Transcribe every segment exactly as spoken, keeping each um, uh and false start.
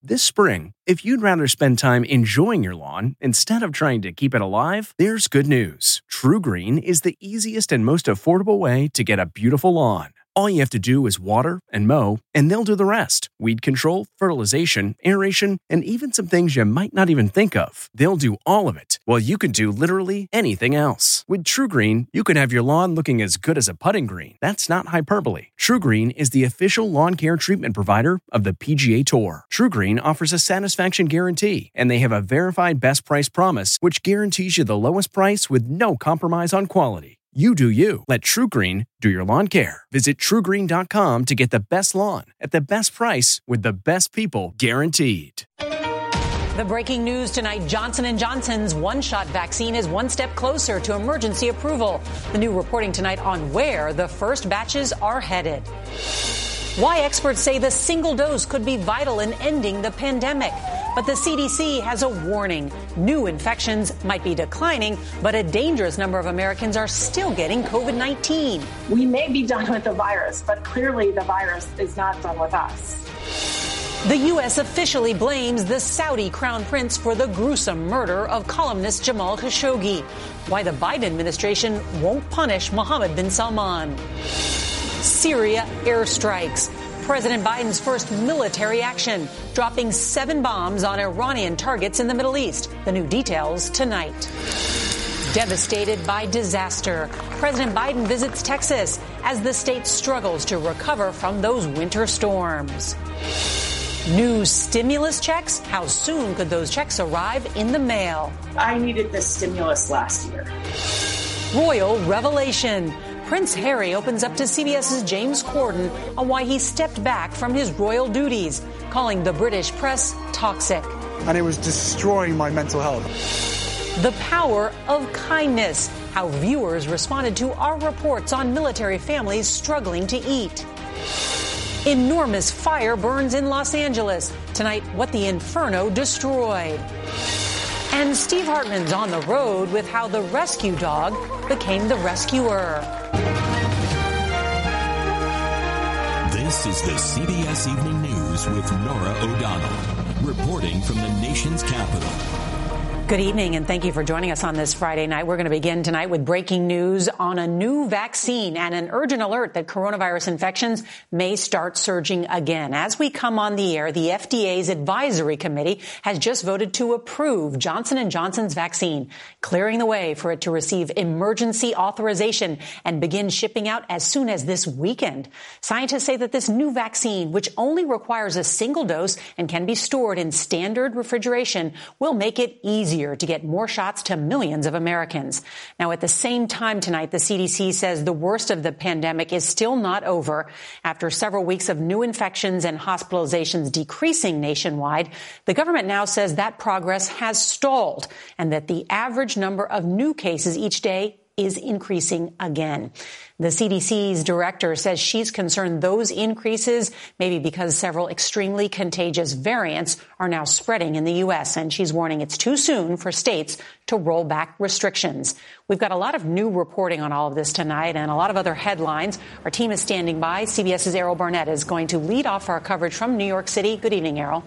This spring, if you'd rather spend time enjoying your lawn instead of trying to keep it alive, there's good news. TruGreen is the easiest and most affordable way to get a beautiful lawn. All you have to do is water and mow, and they'll do the rest. Weed control, fertilization, aeration, and even some things you might not even think of. They'll do all of it, while you can do literally anything else. With TruGreen, you can have your lawn looking as good as a putting green. That's not hyperbole. TruGreen is the official lawn care treatment provider of the P G A Tour. TruGreen offers a satisfaction guarantee, and they have a verified best price promise, which guarantees you the lowest price with no compromise on quality. You do you. Let TruGreen do your lawn care. Visit True Green dot com to get the best lawn at the best price with the best people guaranteed. The breaking news tonight, Johnson and Johnson's one-shot vaccine is one step closer to emergency approval. The new reporting tonight on where the first batches are headed. Why experts say the single dose could be vital in ending the pandemic. But the C D C has a warning. New infections might be declining, but a dangerous number of Americans are still getting COVID nineteen. We may be done with the virus, but clearly the virus is not done with us. The U S officially blames the Saudi crown prince for the gruesome murder of columnist Jamal Khashoggi. Why the Biden administration won't punish Mohammed bin Salman. Syria airstrikes. President Biden's first military action, dropping seven bombs on Iranian targets in the Middle East. The new details tonight. Devastated by disaster, President Biden visits Texas as the state struggles to recover from those winter storms. New stimulus checks? How soon could those checks arrive in the mail? I needed this stimulus last year. Royal revelation. Prince Harry opens up to CBS's James Corden on why he stepped back from his royal duties, calling the British press toxic. And it was destroying my mental health. The power of kindness. How viewers responded to our reports on military families struggling to eat. Enormous fire burns in Los Angeles. Tonight, what the inferno destroyed. And Steve Hartman's on the road with how the rescue dog became the rescuer. This is the C B S Evening News with Norah O'Donnell, reporting from the nation's capital. Good evening, and thank you for joining us on this Friday night. We're going to begin tonight with breaking news on a new vaccine and an urgent alert that coronavirus infections may start surging again. As we come on the air, the F D A's advisory committee has just voted to approve Johnson and Johnson's vaccine, clearing the way for it to receive emergency authorization and begin shipping out as soon as this weekend. Scientists say that this new vaccine, which only requires a single dose and can be stored in standard refrigeration, will make it easier to get more shots to millions of Americans. Now, at the same time tonight, the C D C says the worst of the pandemic is still not over. After several weeks of new infections and hospitalizations decreasing nationwide, the government now says that progress has stalled and that the average number of new cases each day is increasing again. The C D C's director says she's concerned those increases may be because several extremely contagious variants are now spreading in the U S, and she's warning it's too soon for states to roll back restrictions. We've got a lot of new reporting on all of this tonight and a lot of other headlines. Our team is standing by. CBS's Errol Barnett is going to lead off our coverage from New York City. Good evening, Errol.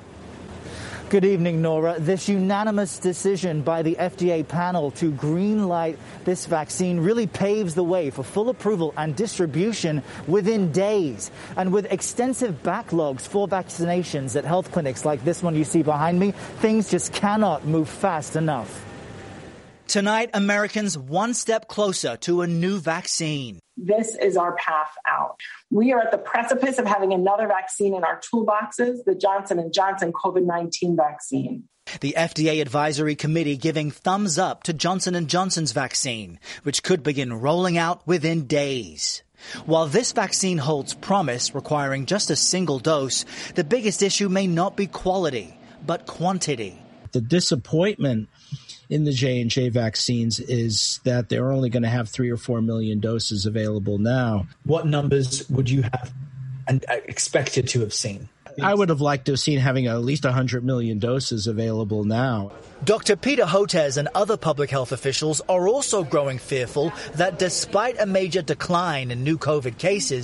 Good evening, Nora. This unanimous decision by the F D A panel to greenlight this vaccine really paves the way for full approval and distribution within days. And with extensive backlogs for vaccinations at health clinics like this one you see behind me, things just cannot move fast enough. Tonight, Americans one step closer to a new vaccine. This is our path out. We are at the precipice of having another vaccine in our toolboxes, the Johnson and Johnson COVID nineteen vaccine. The F D A Advisory Committee giving thumbs up to Johnson and Johnson's vaccine, which could begin rolling out within days. While this vaccine holds promise, requiring just a single dose, the biggest issue may not be quality, but quantity. The disappointment in the J and J vaccines is that they're only going to have three or four million doses available now. What numbers would you have and expected to have seen? I would have liked to have seen having at least one hundred million doses available now. Doctor Peter Hotez and other public health officials are also growing fearful that despite a major decline in new COVID cases,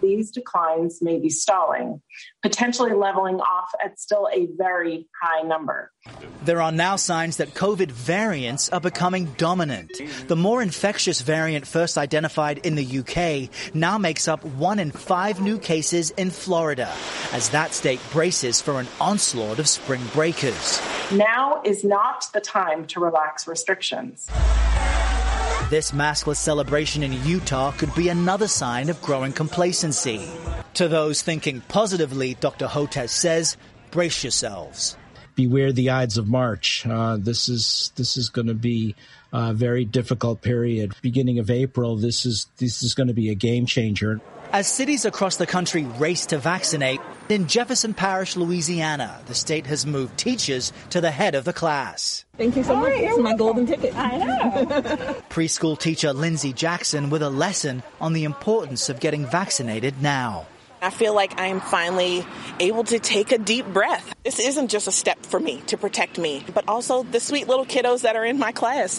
these declines may be stalling, potentially leveling off at still a very high number. There are now signs that COVID variants are becoming dominant. The more infectious variant first identified in the U K now makes up one in five new cases in Florida, as that state braces for an onslaught of spring breakers. Now is not the time to relax restrictions. This maskless celebration in Utah could be another sign of growing complacency. To those thinking positively, Doctor Hotez says, brace yourselves. Beware the Ides of March. Uh, this is this is going to be a very difficult period. Beginning of April, this is this is going to be a game changer. As cities across the country race to vaccinate, in Jefferson Parish, Louisiana, the state has moved teachers to the head of the class. Thank you so much. This is my golden ticket. I know. Preschool teacher Lindsay Jackson with a lesson on the importance of getting vaccinated now. I feel like I'm finally able to take a deep breath. This isn't just a step for me to protect me, but also the sweet little kiddos that are in my class.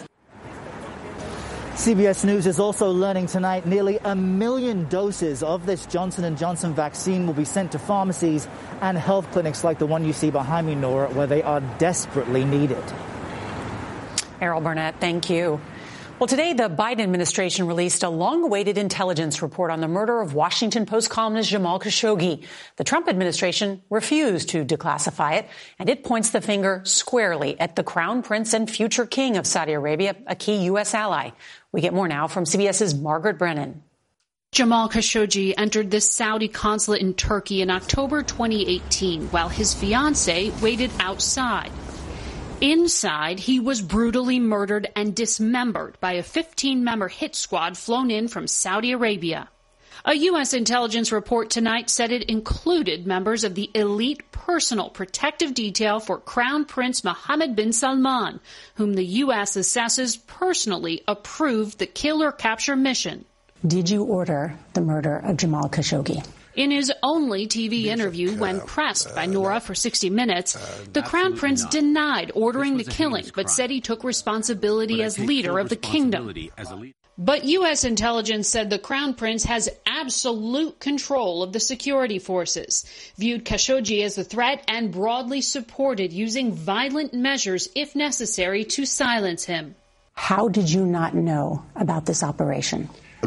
C B S News is also learning tonight nearly a million doses of this Johnson and Johnson vaccine will be sent to pharmacies and health clinics like the one you see behind me, Nora, where they are desperately needed. Errol Burnett, thank you. Well, today, the Biden administration released a long-awaited intelligence report on the murder of Washington Post columnist Jamal Khashoggi. The Trump administration refused to declassify it, and it points the finger squarely at the Crown Prince and future King of Saudi Arabia, a key U S ally. We get more now from CBS's Margaret Brennan. Jamal Khashoggi entered the Saudi consulate in Turkey in October twenty eighteen, while his fiancée waited outside. Inside, he was brutally murdered and dismembered by a fifteen-member hit squad flown in from Saudi Arabia. A U S intelligence report tonight said it included members of the elite personal protective detail for Crown Prince Mohammed bin Salman, whom the U S assesses personally approved the kill-or-capture mission. Did you order the murder of Jamal Khashoggi? In his only T V interview, when pressed by Nora for sixty minutes, the Crown Prince denied ordering the killing, but said he took responsibility as leader of the kingdom. But U S intelligence said the Crown Prince has absolute control of the security forces, viewed Khashoggi as a threat, and broadly supported using violent measures if necessary to silence him. How did you not know about this operation?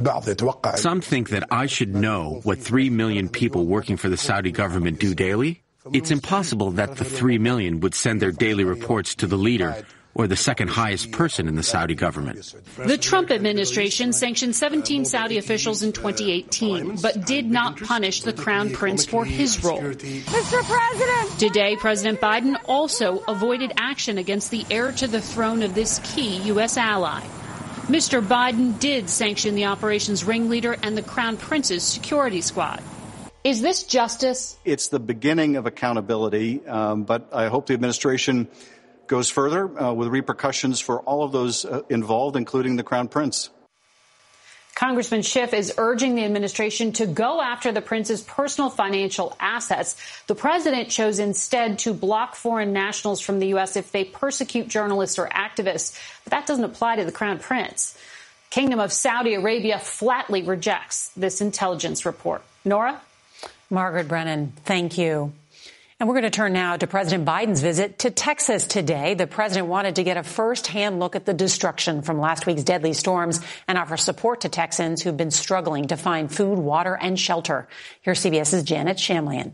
Some think that I should know what three million people working for the Saudi government do daily. It's impossible that the three million would send their daily reports to the leader or the second highest person in the Saudi government. The Trump administration sanctioned seventeen Saudi officials in twenty eighteen, but did not punish the Crown Prince for his role. Mister President! Today, President Biden also avoided action against the heir to the throne of this key U S ally. Mister Biden did sanction the operation's ringleader and the Crown Prince's security squad. Is this justice? It's the beginning of accountability, um, but I hope the administration goes further uh, with repercussions for all of those uh, involved, including the Crown Prince. Congressman Schiff is urging the administration to go after the prince's personal financial assets. The president chose instead to block foreign nationals from the U S if they persecute journalists or activists. But that doesn't apply to the Crown Prince. Kingdom of Saudi Arabia flatly rejects this intelligence report. Nora? Margaret Brennan, thank you. And we're going to turn now to President Biden's visit to Texas today. The president wanted to get a first-hand look at the destruction from last week's deadly storms and offer support to Texans who've been struggling to find food, water, and shelter. Here's CBS's Janet Shamlian.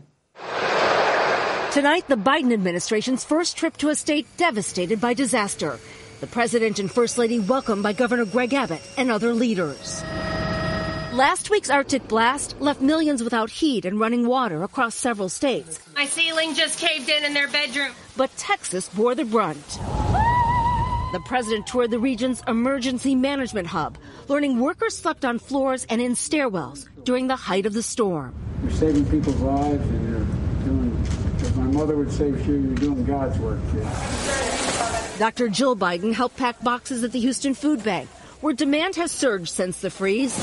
Tonight, the Biden administration's first trip to a state devastated by disaster. The president and first lady welcomed by Governor Greg Abbott and other leaders. Last week's Arctic blast left millions without heat and running water across several states. My ceiling just caved in in their bedroom. But Texas bore the brunt. The president toured the region's emergency management hub, learning workers slept on floors and in stairwells during the height of the storm. You're saving people's lives and you're doing, as my mother would say, you're doing God's work, kid. Doctor Jill Biden helped pack boxes at the Houston Food Bank, where demand has surged since the freeze.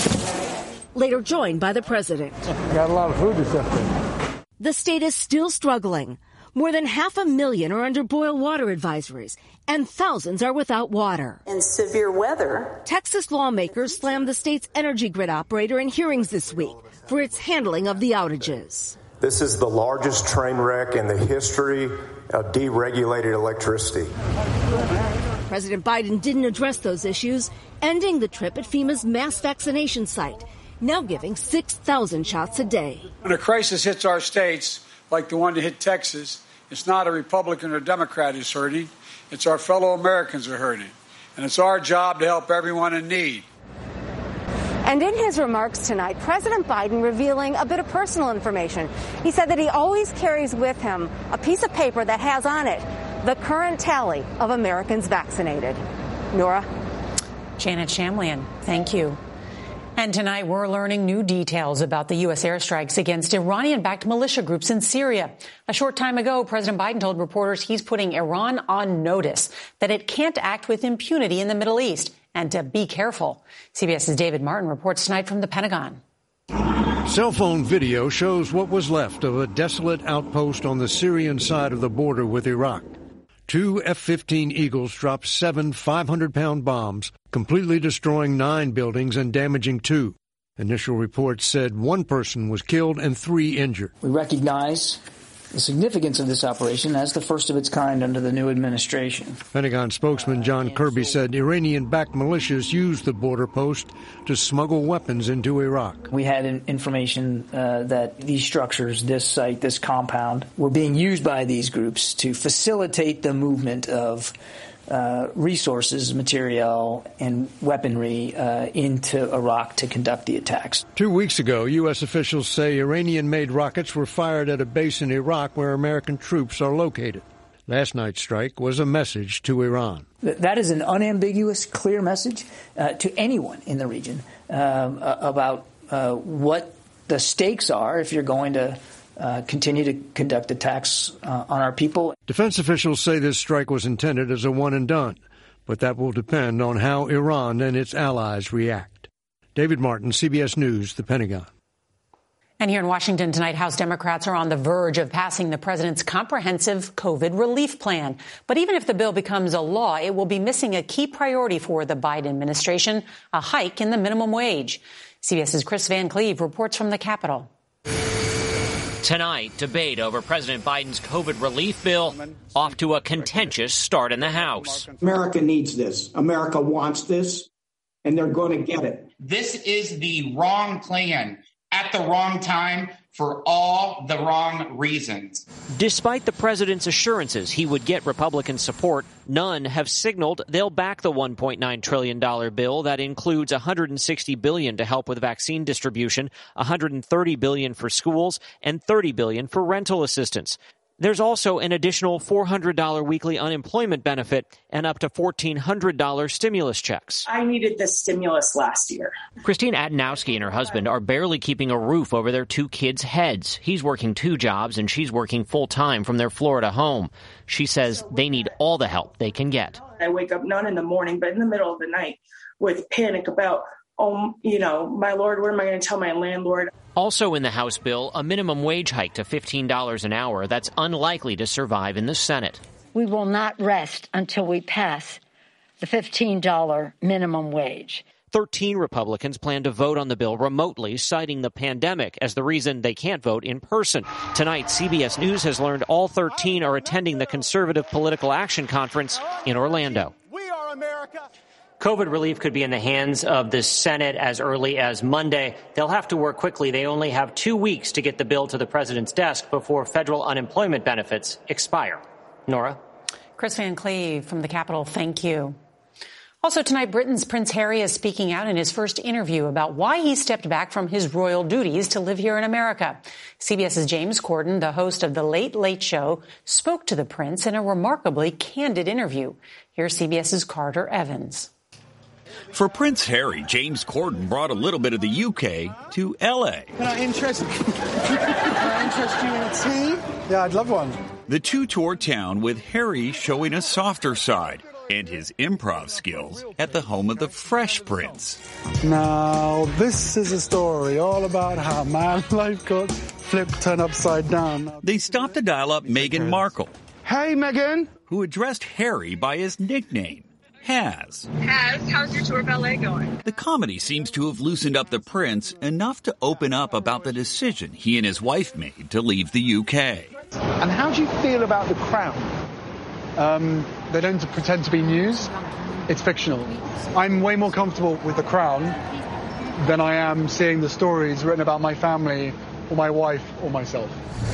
Later joined by the president. Got a lot of food to stuff in. The state is still struggling. More than half a million are under boil water advisories, and thousands are without water. In severe weather, Texas lawmakers slammed the state's energy grid operator in hearings this week, for its handling of the outages. This is the largest train wreck in the history of deregulated electricity. President Biden didn't address those issues, ending the trip at FEMA's mass vaccination site, now giving six thousand shots a day. When a crisis hits our states, like the one that hit Texas, it's not a Republican or Democrat who's hurting. It's our fellow Americans who are hurting. And it's our job to help everyone in need. And in his remarks tonight, President Biden revealing a bit of personal information. He said that he always carries with him a piece of paper that has on it the current tally of Americans vaccinated. Nora? Janet Shamlian, thank you. And tonight we're learning new details about the U S airstrikes against Iranian-backed militia groups in Syria. A short time ago, President Biden told reporters he's putting Iran on notice that it can't act with impunity in the Middle East and to be careful. CBS's David Martin reports tonight from the Pentagon. Cell phone video shows what was left of a desolate outpost on the Syrian side of the border with Iraq. Two F fifteen Eagles dropped seven five hundred pound bombs, completely destroying nine buildings and damaging two. Initial reports said one person was killed and three injured. We recognize the significance of this operation as the first of its kind under the new administration. Pentagon spokesman John Kirby said Iranian-backed militias used the border post to smuggle weapons into Iraq. We had information uh, that these structures, this site, this compound, were being used by these groups to facilitate the movement of Uh, resources, material, and weaponry uh, into Iraq to conduct the attacks. Two weeks ago, U S officials say Iranian-made rockets were fired at a base in Iraq where American troops are located. Last night's strike was a message to Iran. That is an unambiguous, clear message uh, to anyone in the region um, about uh, what the stakes are if you're going to Uh, continue to conduct attacks uh, on our people. Defense officials say this strike was intended as a one and done, but that will depend on how Iran and its allies react. David Martin, C B S News, the Pentagon. And here in Washington tonight, House Democrats are on the verge of passing the president's comprehensive COVID relief plan. But even if the bill becomes a law, it will be missing a key priority for the Biden administration, a hike in the minimum wage. CBS's Chris Van Cleve reports from the Capitol. Tonight, debate over President Biden's COVID relief bill off to a contentious start in the House. America needs this. America wants this, and they're going to get it. This is the wrong plan at the wrong time for all the wrong reasons. Despite the president's assurances he would get Republican support, none have signaled they'll back the one point nine trillion dollars bill that includes one hundred sixty billion dollars to help with vaccine distribution, one hundred thirty billion dollars for schools, and thirty billion dollars for rental assistance. There's also an additional four hundred dollars weekly unemployment benefit and up to fourteen hundred dollars stimulus checks. I needed this stimulus last year. Christine Adanowski and her husband are barely keeping a roof over their two kids' heads. He's working two jobs and she's working full-time from their Florida home. She says they need all the help they can get. I wake up not in the morning, but in the middle of the night with panic about, oh, you know, my Lord, what am I going to tell my landlord? Also in the House bill, a minimum wage hike to fifteen dollars an hour that's unlikely to survive in the Senate. We will not rest until we pass the fifteen dollars minimum wage. Thirteen Republicans plan to vote on the bill remotely, citing the pandemic as the reason they can't vote in person. Tonight, C B S News has learned all thirteen are attending the Conservative Political Action Conference in Orlando. We are America. COVID relief could be in the hands of the Senate as early as Monday. They'll have to work quickly. They only have two weeks to get the bill to the president's desk before federal unemployment benefits expire. Nora? Chris Van Cleve from the Capitol, thank you. Also tonight, Britain's Prince Harry is speaking out in his first interview about why he stepped back from his royal duties to live here in America. CBS's James Corden, the host of The Late Late Show, spoke to the prince in a remarkably candid interview. Here's CBS's Carter Evans. For Prince Harry, James Corden brought a little bit of the U K to L A. Can I interest, can I interest you in a tea? Yeah, I'd love one. The two toured town with Harry showing a softer side and his improv skills at the home of the Fresh Prince. Now, this is a story all about how my life got flipped, turned upside down. They stopped to dial up Meghan Markle. Hey, Meghan. Who addressed Harry by his nickname, has. Has, how's your tour of L A going? The comedy seems to have loosened up the prince enough to open up about the decision he and his wife made to leave the U K. And how do you feel about The Crown? Um, they don't pretend to be news. It's fictional. I'm way more comfortable with The Crown than I am seeing the stories written about my family or my wife or myself.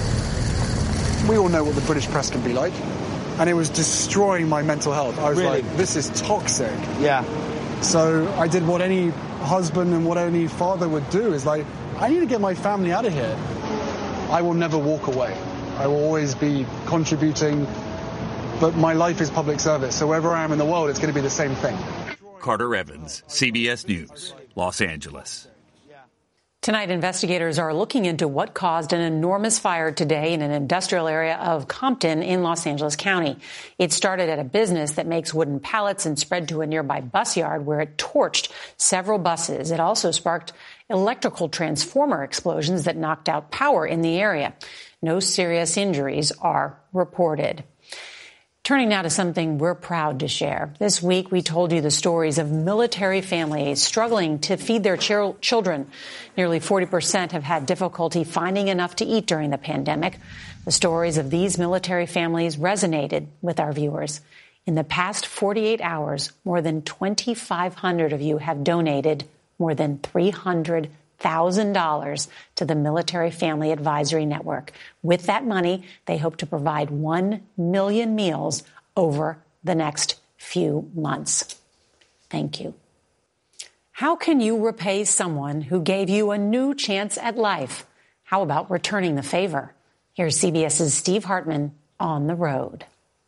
We all know what the British press can be like. And it was destroying my mental health. I was Really? like, this is toxic. Yeah. So I did what any husband and what any father would do, is like, I need to get my family out of here. I will never walk away. I will always be contributing, but my life is public service. So wherever I am in the world, it's going to be the same thing. Carter Evans, C B S News, Los Angeles. Tonight, investigators are looking into what caused an enormous fire today in an industrial area of Compton in Los Angeles County. It started at a business that makes wooden pallets and spread to a nearby bus yard where it torched several buses. It also sparked electrical transformer explosions that knocked out power in the area. No serious injuries are reported. Turning now to something we're proud to share. This week, we told you the stories of military families struggling to feed their ch- children. Nearly forty percent have had difficulty finding enough to eat during the pandemic. The stories of these military families resonated with our viewers. In the past forty-eight hours, more than twenty-five hundred of you have donated more than three hundred thousand dollars to the Military Family Advisory Network. With that money, they hope to provide one million meals over the next few months. Thank you. How can you repay someone who gave you a new chance at life? How about returning the favor? Here's CBS's Steve Hartman on the road.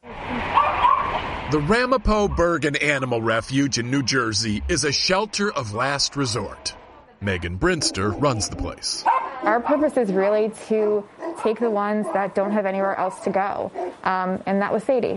The Ramapo Bergen Animal Refuge in New Jersey is a shelter of last resort. Megan Brinster runs the place. Our purpose is really to take the ones that don't have anywhere else to go, um, and that was Sadie.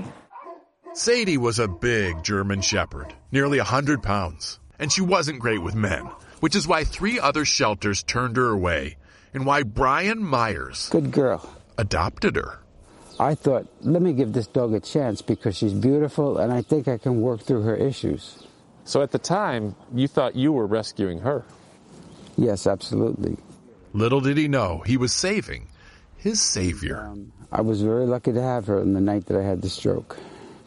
Sadie was a big German Shepherd, nearly one hundred pounds, and she wasn't great with men, which is why three other shelters turned her away, and why Brian Myers, good girl, adopted her. I thought, let me give this dog a chance because she's beautiful, and I think I can work through her issues. So at the time, you thought you were rescuing her? Yes, absolutely. Little did he know he was saving his savior. Um, I was very lucky to have her on the night that I had the stroke.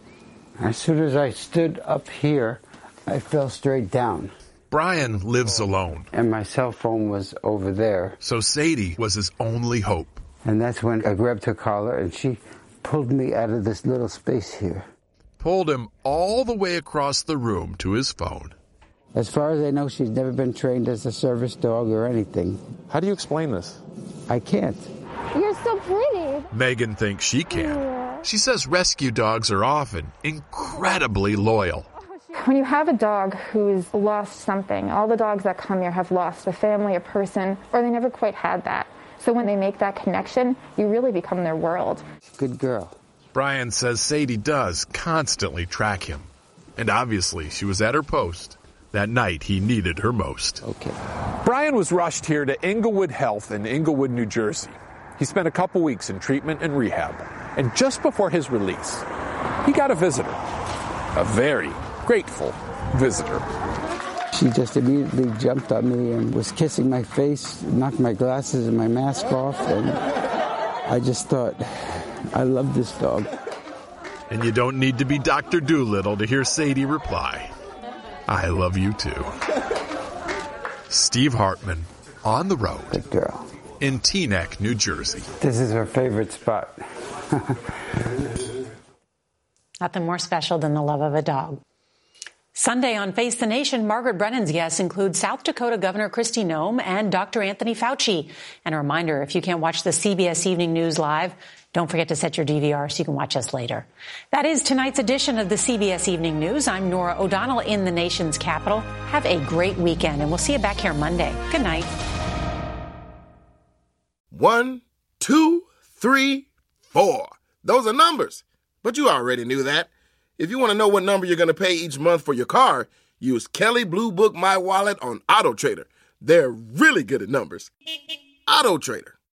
As soon as I stood up here, I fell straight down. Brian lives alone. And my cell phone was over there. So Sadie was his only hope. And that's when I grabbed her collar and she pulled me out of this little space here. Pulled him all the way across the room to his phone. As far as I know, she's never been trained as a service dog or anything. How do you explain this? I can't. You're so pretty. Megan thinks she can. Yeah. She says rescue dogs are often incredibly loyal. When you have a dog who's lost something, all the dogs that come here have lost a family, a person, or they never quite had that. So when they make that connection, you really become their world. Good girl. Brian says Sadie does constantly track him. And obviously, she was at her post that night he needed her most. Okay. Brian was rushed here to Englewood Health in Englewood, New Jersey. He spent a couple weeks in treatment and rehab. And just before his release, he got a visitor. A very grateful visitor. She just immediately jumped on me and was kissing my face, knocked my glasses and my mask off, and I just thought, I love this dog. And you don't need to be Doctor Dolittle to hear Sadie reply, I love you too. Steve Hartman, on the road. Good girl. In Teaneck, New Jersey. This is her favorite spot. Nothing more special than the love of a dog. Sunday on Face the Nation, Margaret Brennan's guests include South Dakota Governor Kristi Noem and Doctor Anthony Fauci. And a reminder, if you can't watch the C B S Evening News live, don't forget to set your D V R so you can watch us later. That is tonight's edition of the C B S Evening News. I'm Norah O'Donnell in the nation's capital. Have a great weekend, and we'll see you back here Monday. Good night. One, two, three, four. Those are numbers. But you already knew that. If you want to know what number you're going to pay each month for your car, use Kelley Blue Book My Wallet on AutoTrader. They're really good at numbers. AutoTrader.